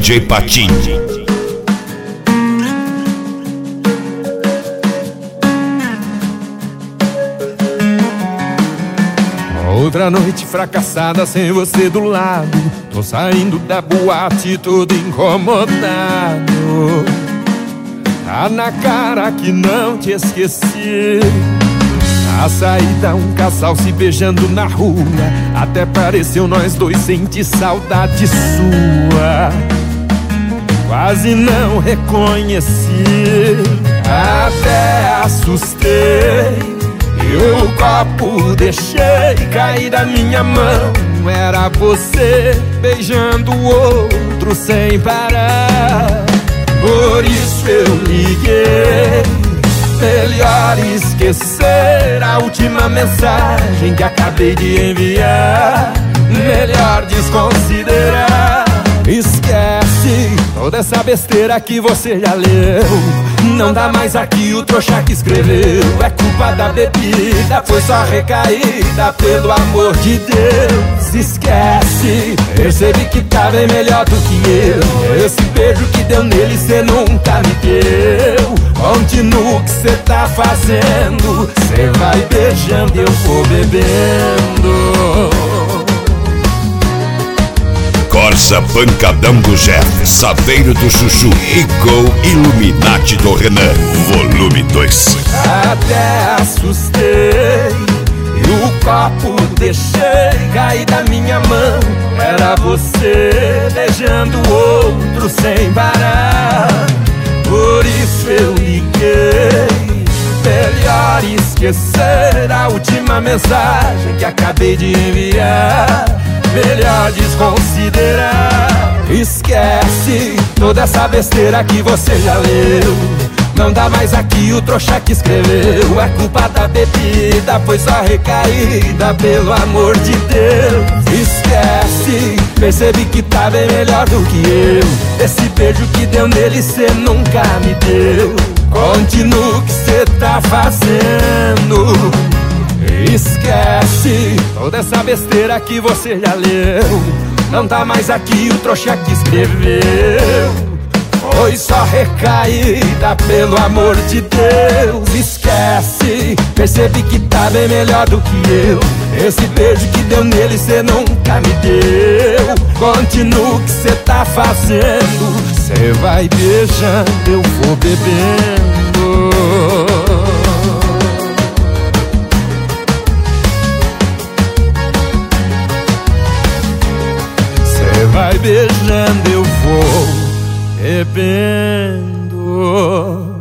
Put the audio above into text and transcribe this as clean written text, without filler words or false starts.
DJ Patinho. Outra noite fracassada sem você do lado. Tô saindo da boate todo incomodado. Tá na cara que não te esqueci. Na saída um casal se beijando na rua. Até pareceu nós dois sentir saudade sua. Quase não reconheci, até assustei. Eu o copo deixei cair da minha mão. Era você beijando o outro sem parar. Por isso eu liguei. Melhor esquecer a última mensagem que acabei de enviar. Melhor desconsiderar. Esquece toda essa besteira que você já leu. Não dá mais aqui o trouxa que escreveu. É culpa da bebida, foi só recaída, pelo amor de Deus. Esquece, percebi que tá bem melhor do que eu. Esse beijo que deu nele cê nunca me deu. Continua o que cê tá fazendo. Cê vai beijando e eu vou bebendo. Corsa Pancadão do Jeff, Saveiro do Chuchu e Gol Illuminati do Renan, volume 2. Até assustei e o copo deixei cair da minha mão. Era você beijando o outro sem parar. Por isso eu liguei. Melhor esquecer a última mensagem que acabei de enviar. Melhor desconsiderar. Esquece toda essa besteira que você já leu. Não dá mais aqui o trouxa que escreveu. É culpa da bebida, foi só recaída, pelo amor de Deus. Esquece, percebi que tá bem melhor do que eu. Esse beijo que deu nele cê nunca me deu. Continua o que cê tá fazendo. Esquece toda essa besteira que você já leu. Não tá mais aqui o trouxa que escreveu. Foi só recaída, pelo amor de Deus. Esquece, percebi que tá bem melhor do que eu. Esse beijo que deu nele cê nunca me deu. Continua o que cê tá fazendo. Cê vai beijando, eu vou bebendo. Vai beijando, eu vou bebendo.